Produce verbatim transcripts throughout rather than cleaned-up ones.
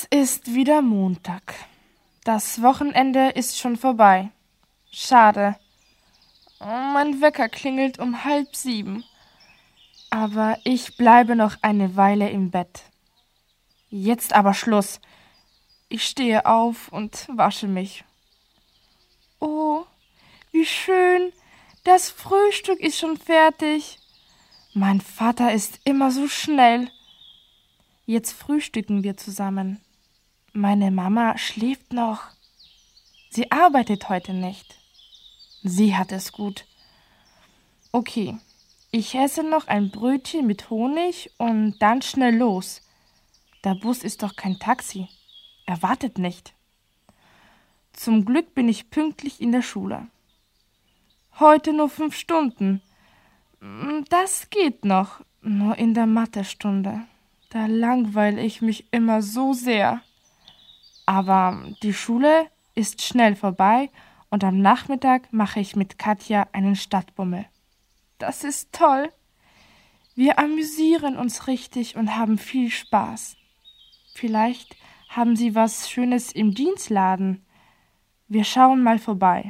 Es ist wieder Montag. Das Wochenende ist schon vorbei. Schade. Mein Wecker klingelt um halb sieben. Aber ich bleibe noch eine Weile im Bett. Jetzt aber Schluss. Ich stehe auf und wasche mich. Oh, wie schön. Das Frühstück ist schon fertig. Mein Vater ist immer so schnell. Jetzt frühstücken wir zusammen. Meine Mama schläft noch. Sie arbeitet heute nicht. Sie hat es gut. Okay, ich esse noch ein Brötchen mit Honig und dann schnell los. Der Bus ist doch kein Taxi. Er wartet nicht. Zum Glück bin ich pünktlich in der Schule. Heute nur fünf Stunden. Das geht noch, nur in der Mathestunde. Da langweile ich mich immer so sehr. Aber die Schule ist schnell vorbei und am Nachmittag mache ich mit Katja einen Stadtbummel. Das ist toll. Wir amüsieren uns richtig und haben viel Spaß. Vielleicht haben Sie was Schönes im Dienstladen. Wir schauen mal vorbei.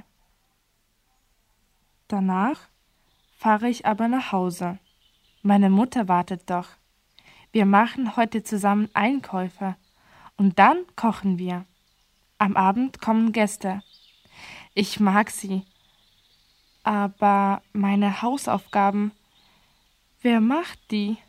Danach fahre ich aber nach Hause. Meine Mutter wartet doch. Wir machen heute zusammen Einkäufe und dann kochen wir. Am Abend kommen Gäste. Ich mag sie. Aber meine Hausaufgaben, wer macht die?